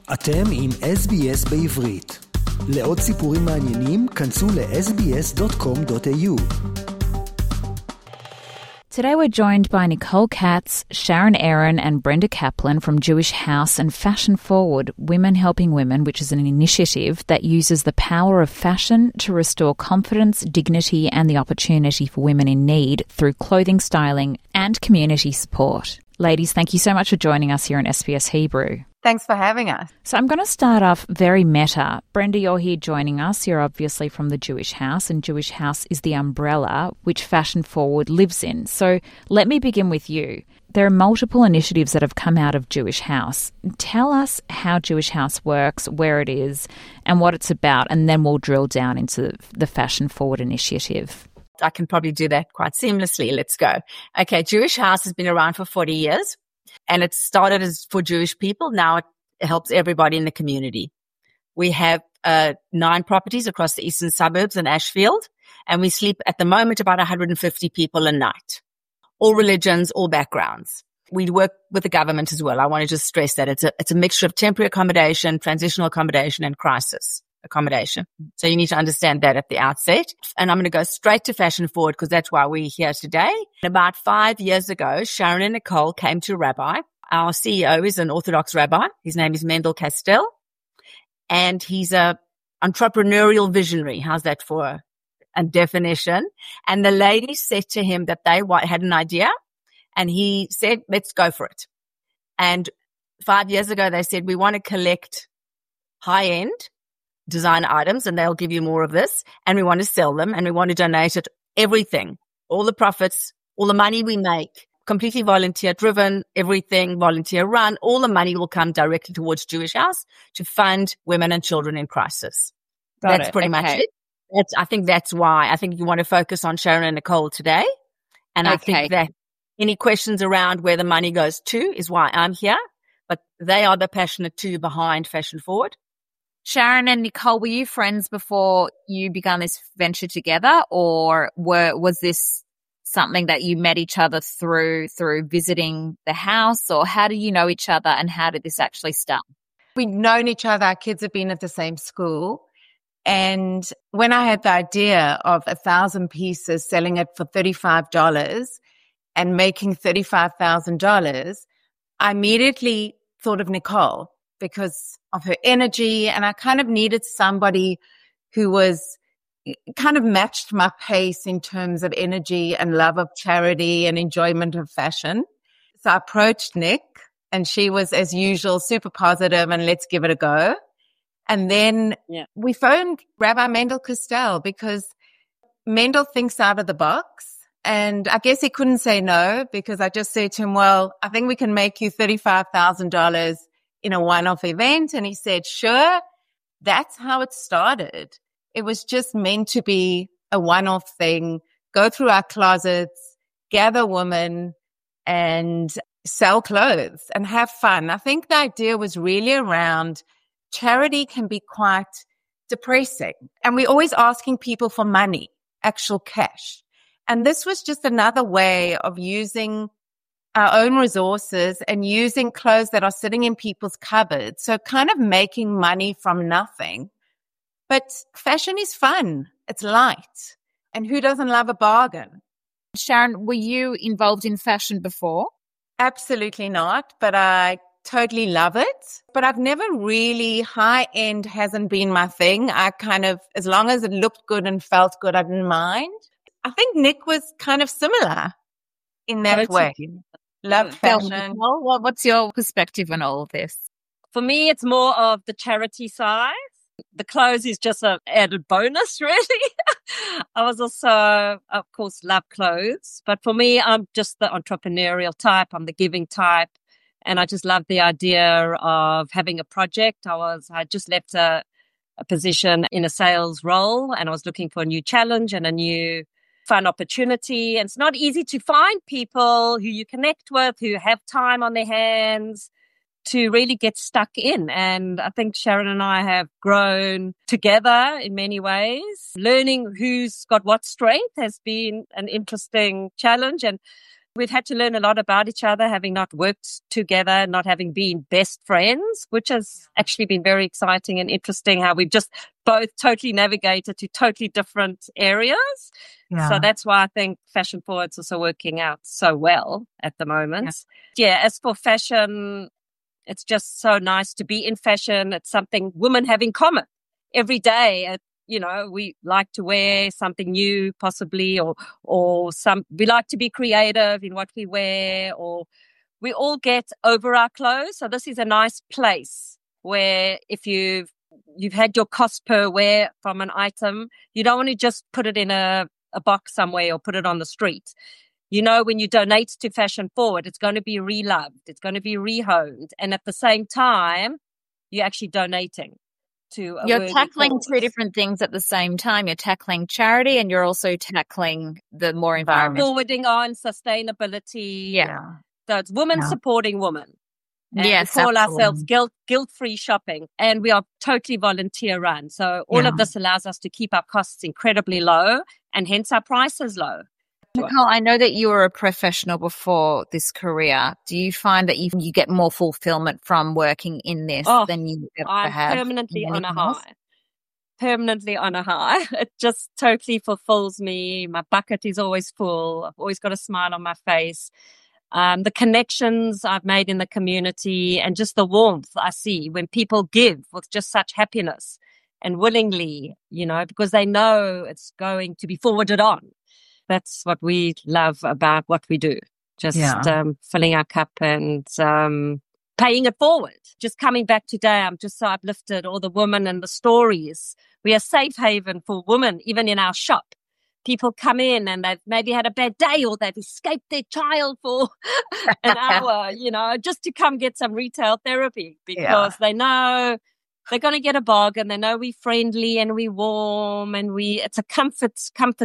אתם עם SBS בעברית. לעוד סיפורים מעניינים, כנסו ל-sbs.com.au. Today we're joined by Nicole Katz, Sharon Aaron and Brenda Kaplan from Jewish House and Fashion Forward, Women Helping Women, which is an initiative that uses the power of fashion to restore confidence, dignity and the opportunity for women in need through clothing styling and community support. Ladies, thank you so much for joining us here on SBS Hebrew. Thanks for having us. So I'm going to start off very meta. Brenda, you're here joining us. You're obviously from the Jewish House, and Jewish House is the umbrella which Fashion Forward lives in. So let me begin with you. There are multiple initiatives that have come out of Jewish House. Tell us how Jewish House works, where it is, and what it's about, and then we'll drill down into the Fashion Forward initiative. I can probably do that quite seamlessly. Let's go. Okay, Jewish House has been around for 40 years. And it started as for Jewish people. Now it helps everybody in the community. We have 9 properties across the eastern suburbs in Ashfield, and we sleep at the moment about 150 people a night. All religions, all backgrounds. We work with the government as well. I want to just stress that it's a mixture of temporary accommodation, transitional accommodation, and crisis accommodation. So you need to understand that at the outset. And I'm going to go straight to Fashion Forward because that's why we're here today. About 5 years ago, Sharon and Nicole came to Rabbi. Our CEO is an Orthodox rabbi. His name is Mendel Castell. And he's a entrepreneurial visionary. How's that for a definition? And the ladies said to him that they had an idea. And he said, let's go for it. And 5 years ago, they said, we want to collect high-end design items, and they'll give you more of this, and we want to sell them, and we want to donate it, everything, all the profits, all the money we make, completely volunteer driven, everything volunteer run, all the money will come directly towards Jewish House to fund women and children in crisis. That's pretty much it. I think that's why. I think you want to focus on Sharon and Nicole today, and I think that any questions around where the money goes to is why I'm here, but they are the passionate two behind Fashion Forward. Sharon and Nicole, were you friends before you began this venture together, or was this something that you met each other through visiting the house, or how do you know each other and how did this actually start? We've known each other. Our kids have been at the same school. And when I had the idea of 1,000 pieces, selling it for $35 and making $35,000, I immediately thought of Nicole, because of her energy. And I kind of needed somebody who was kind of matched my pace in terms of energy and love of charity and enjoyment of fashion. So I approached Nick, and she was, as usual, super positive and let's give it a go. And then we phoned Rabbi Mendel Castell because Mendel thinks out of the box. And I guess he couldn't say no, because I just said to him, well, I think we can make you $35,000 in a one-off event. And he said, sure. That's how it started. It was just meant to be a one-off thing, go through our closets, gather women and sell clothes and have fun. I think the idea was really around charity can be quite depressing. And we're always asking people for money, actual cash. And this was just another way of using our own resources and using clothes that are sitting in people's cupboards. So kind of making money from nothing. But fashion is fun. It's light. And who doesn't love a bargain? Sharon, were you involved in fashion before? Absolutely not, but I totally love it. But I've never really, high-end hasn't been my thing. I kind of, as long as it looked good and felt good, I didn't mind. I think Nick was kind of similar in that way. Love fashion. Well, what's your perspective on all of this? For me, it's more of the charity side. The clothes is just an added bonus, really. I was also, of course, love clothes. But for me, I'm just the entrepreneurial type. I'm the giving type. And I just love the idea of having a project. I just left a position in a sales role, and I was looking for a new challenge and a new fun opportunity. And it's not easy to find people who you connect with, who have time on their hands to really get stuck in. And I think Sharon and I have grown together in many ways. Learning who's got what strength has been an interesting challenge. And We've had to learn a lot about each other, having not worked together, not having been best friends, which has actually been very exciting and interesting how we've just both totally navigated to totally different areas. Yeah. So that's why I think Fashion Forward's also working out so well at the moment. Yeah, as for fashion, it's just so nice to be in fashion. It's something women have in common every day. We like to wear something new, possibly, or we like to be creative in what we wear, or we all get over our clothes. So this is a nice place where if you've had your cost per wear from an item, you don't want to just put it in a box somewhere or put it on the street. When you donate to Fashion Forward, it's going to be reloved, it's going to be rehoned, and at the same time, you're actually donating. You're tackling two different things at the same time. You're tackling charity and you're also tackling the more environmental. Forwarding on sustainability. Yeah. So it's women supporting women. And yes, we call ourselves guilt-free shopping, and we are totally volunteer run. So all of this allows us to keep our costs incredibly low and hence our prices low. Nicole, I know that you were a professional before this career. Do you find that you get more fulfillment from working in this than you ever have? I'm permanently on a high. Permanently on a high. It just totally fulfills me. My bucket is always full. I've always got a smile on my face. The connections I've made in the community and just the warmth I see when people give with just such happiness and willingly, because they know it's going to be forwarded on. That's what we love about what we do. Just filling our cup and paying it forward. Just coming back today, I'm just so uplifted. All the women and the stories. We are a safe haven for women, even in our shop. People come in and they've maybe had a bad day or they've escaped their child for an hour, just to come get some retail therapy because they know they're going to get a bargain. They know we're friendly and we're warm and it's a comfort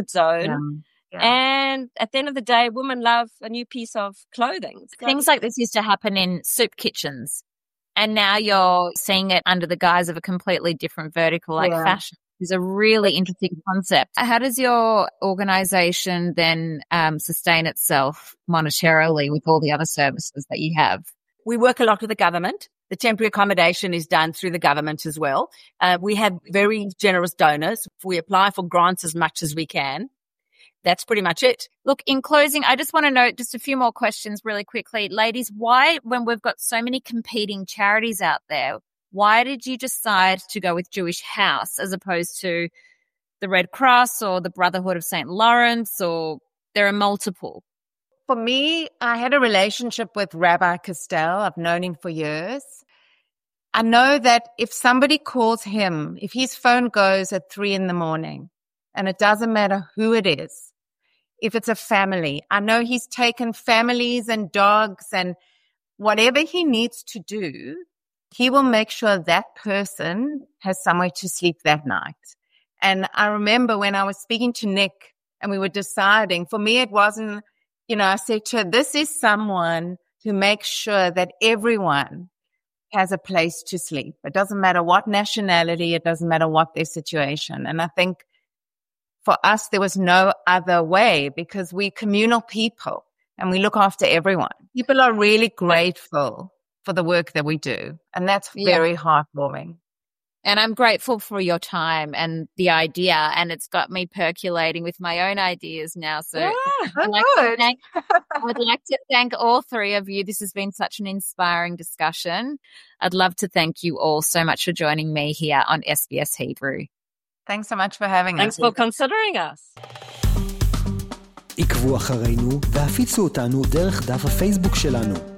zone. Yeah. And at the end of the day, women love a new piece of clothing. Things like this used to happen in soup kitchens. And now you're seeing it under the guise of a completely different vertical like fashion. It's a really interesting concept. How does your organization then sustain itself monetarily with all the other services that you have? We work a lot with the government. The temporary accommodation is done through the government as well. We have very generous donors. We apply for grants as much as we can. That's pretty much it. Look, in closing, I just want to note just a few more questions really quickly. Ladies, why, when we've got so many competing charities out there, why did you decide to go with Jewish House as opposed to the Red Cross or the Brotherhood of St. Lawrence, or there are multiple? For me, I had a relationship with Rabbi Castell. I've known him for years. I know that if somebody calls him, if his phone goes at 3 a.m, and it doesn't matter who it is, if it's a family, I know he's taken families and dogs and whatever he needs to do, he will make sure that person has somewhere to sleep that night. And I remember when I was speaking to Nick and we were deciding, for me, it wasn't, I said to her, this is someone who makes sure that everyone has a place to sleep. It doesn't matter what nationality, it doesn't matter what their situation. And I think for us, there was no other way because we're communal people and we look after everyone. People are really grateful for the work that we do. And that's very heartwarming. And I'm grateful for your time and the idea. And it's got me percolating with my own ideas now. So I'd like to thank all three of you. This has been such an inspiring discussion. I'd love to thank you all so much for joining me here on SBS Hebrew. Thanks so much for having us. Thanks for considering us. עקבו אחרינו והפיצו אותנו דרך דף הפייסבוק שלנו.